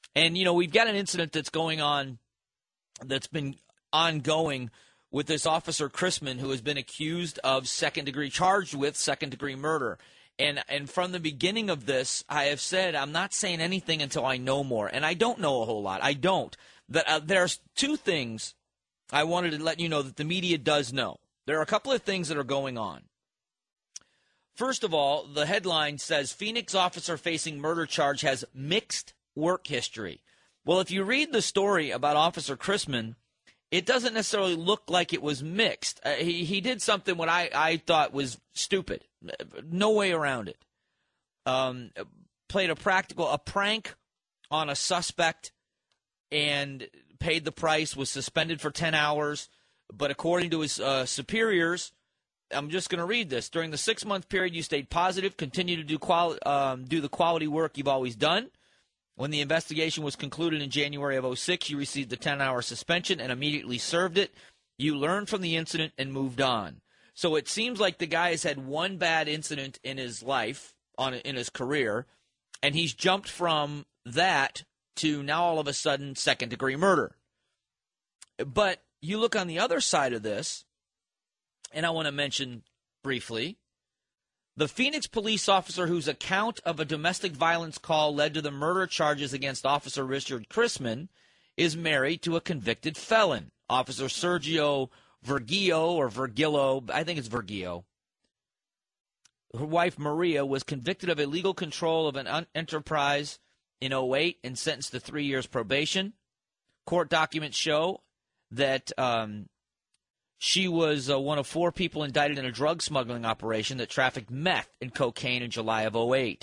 And, we've got an incident that's going on that's been ongoing with this officer Chrisman, who has been accused of charged with second-degree murder. And from the beginning of this, I have said I'm not saying anything until I know more. And I don't know a whole lot. I don't. There's two things I wanted to let you know that the media does know. There are a couple of things that are going on. First of all, the headline says, Phoenix officer facing murder charge has mixed work history. Well, if you read the story about Officer Chrisman, it doesn't necessarily look like it was mixed. He did something what I thought was stupid. No way around it. Played a prank on a suspect and paid the price, was suspended for 10 hours. But according to his superiors, I'm just going to read this. During the 6-month period, you stayed positive, continue to do the quality work you've always done. When the investigation was concluded in January of 2006, you received a 10-hour suspension and immediately served it. You learned from the incident and moved on. So it seems like the guy has had one bad incident in his life, in his career, and he's jumped from that to now all of a sudden second-degree murder. But you look on the other side of this, and I want to mention briefly, the Phoenix police officer whose account of a domestic violence call led to the murder charges against Officer Richard Chrisman is married to a convicted felon, Officer Sergio Vergillo, I think it's Vergillo. Her wife, Maria, was convicted of illegal control of an enterprise in 2008 and sentenced to 3 years probation. Court documents show that she was one of 4 people indicted in a drug smuggling operation that trafficked meth and cocaine in July of 2008.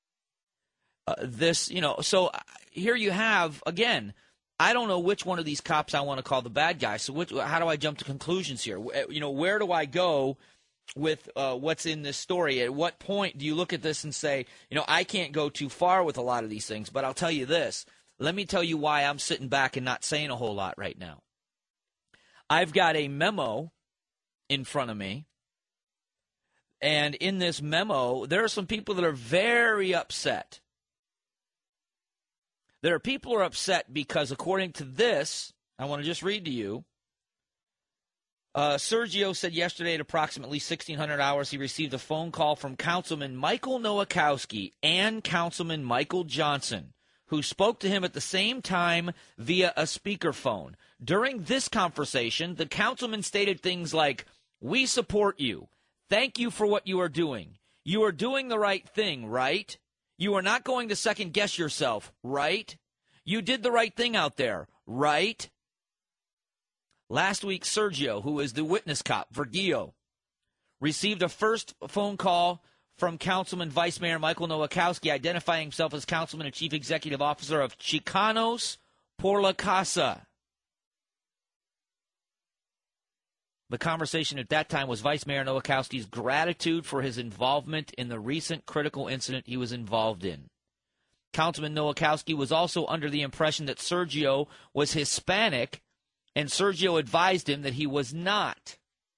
So here you have, again, I don't know which one of these cops I want to call the bad guy. So how do I jump to conclusions here? Where do I go with what's in this story? At what point do you look at this and say, I can't go too far with a lot of these things, but I'll tell you this. Let me tell you why I'm sitting back and not saying a whole lot right now. I've got a memo in front of me, and in this memo, there are some people that are very upset. There are people who are upset because, according to this, I want to just read to you, Sergio said yesterday at approximately 1600 hours he received a phone call from Councilman Michael Nowakowski and Councilman Michael Johnson, who spoke to him at the same time via a speakerphone. During this conversation, the councilman stated things like, "We support you. Thank you for what you are doing. You are doing the right thing, right? You are not going to second-guess yourself, right? You did the right thing out there, right?" Last week, Sergio, who is the witness cop, Vergillo, received a first phone call from Councilman Vice Mayor Michael Nowakowski, identifying himself as Councilman and Chief Executive Officer of Chicanos por la Casa. The conversation at that time was Vice Mayor Nowakowski's gratitude for his involvement in the recent critical incident he was involved in. Councilman Nowakowski was also under the impression that Sergio was Hispanic, and Sergio advised him that he was not.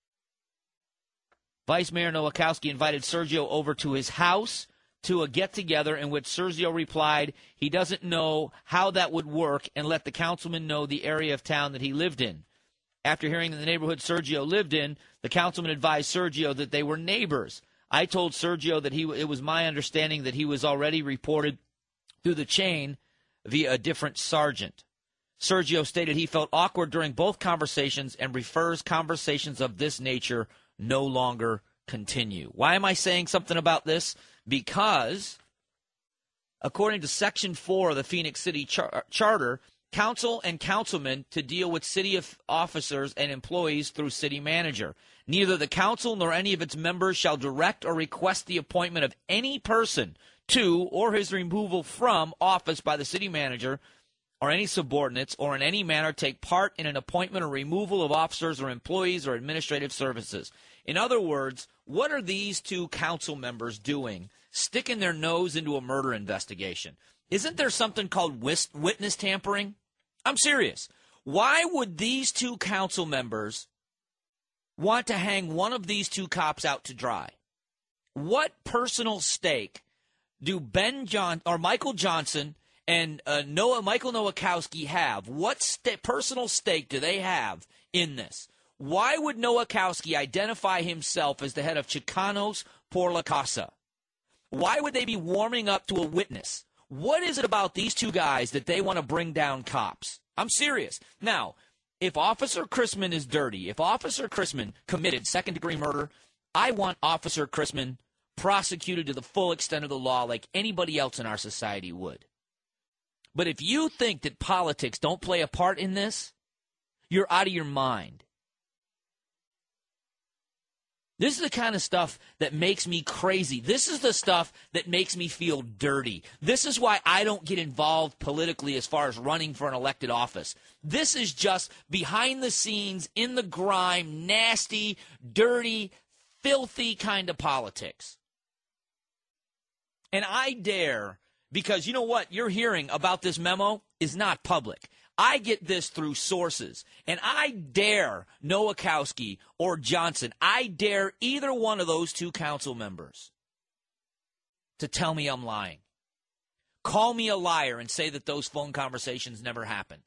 Vice Mayor Nowakowski invited Sergio over to his house to a get-together in which Sergio replied he doesn't know how that would work and let the councilman know the area of town that he lived in. After hearing the neighborhood Sergio lived in, the councilman advised Sergio that they were neighbors. I told Sergio that it was my understanding that he was already reported through the chain via a different sergeant. Sergio stated he felt awkward during both conversations and prefers conversations of this nature no longer continue. Why am I saying something about this? Because, according to Section 4 of the Phoenix City Charter, council and councilmen to deal with city officers and employees through city manager. Neither the council nor any of its members shall direct or request the appointment of any person to or his removal from office by the city manager or any subordinates, or in any manner take part in an appointment or removal of officers or employees or administrative services. In other words, what are these two council members doing, sticking their nose into a murder investigation? Isn't there something called witness tampering? I'm serious. Why would these two council members want to hang one of these two cops out to dry? What personal stake do Michael Johnson and Michael Nowakowski have? What personal stake do they have in this? Why would Nowakowski identify himself as the head of Chicanos por la Casa? Why would they be warming up to a witness? What is it about these two guys that they want to bring down cops? I'm serious. Now, if Officer Chrisman is dirty, if Officer Chrisman committed second-degree murder, I want Officer Chrisman prosecuted to the full extent of the law like anybody else in our society would. But if you think that politics don't play a part in this, you're out of your mind. This is the kind of stuff that makes me crazy. This is the stuff that makes me feel dirty. This is why I don't get involved politically as far as running for an elected office. This is just behind the scenes, in the grime, nasty, dirty, filthy kind of politics. And I dare, because you know what you're hearing about this memo is not public. I get this through sources, and I dare Nowakowski or Johnson, I dare either one of those two council members to tell me I'm lying. Call me a liar and say that those phone conversations never happened.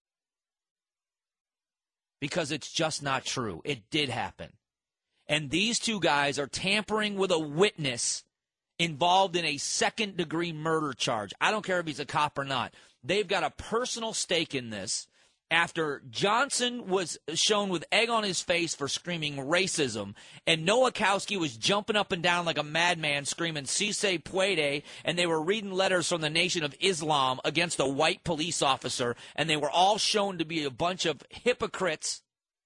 Because it's just not true. It did happen. And these two guys are tampering with a witness involved in a second-degree murder charge. I don't care if he's a cop or not. They've got a personal stake in this after Johnson was shown with egg on his face for screaming racism, and Nowakowski was jumping up and down like a madman screaming "Si se puede," and they were reading letters from the Nation of Islam against a white police officer, and they were all shown to be a bunch of hypocrites.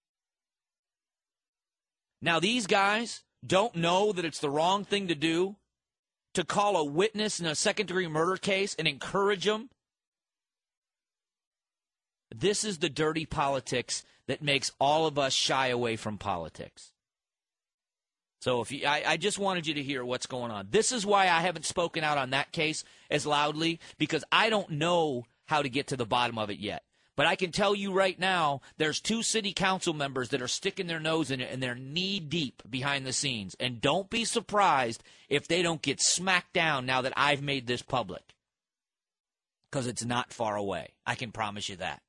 Now, these guys don't know that it's the wrong thing to do to call a witness in a second-degree murder case and encourage them. This is the dirty politics that makes all of us shy away from politics. So I just wanted you to hear what's going on. This is why I haven't spoken out on that case as loudly, because I don't know how to get to the bottom of it yet. But I can tell you right now, there's two city council members that are sticking their nose in it, and they're knee-deep behind the scenes. And don't be surprised if they don't get smacked down now that I've made this public, because it's not far away. I can promise you that.